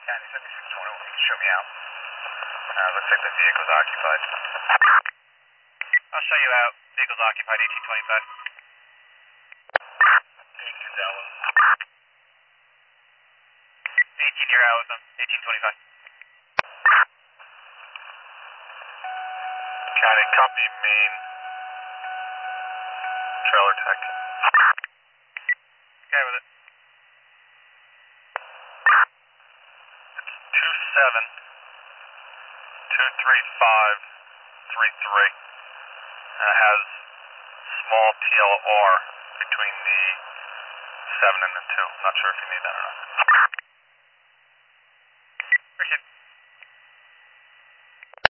County 7621, you can show me out. Looks like the vehicle's occupied. I'll show you out. Vehicle's occupied, 1825. 18's out with him. 18, you're out with them, 1825. County, copy main trailer tech. Okay with it. 27-235-33. And it has small TLR between the 7 and the 2. I'm not sure if you need that or not.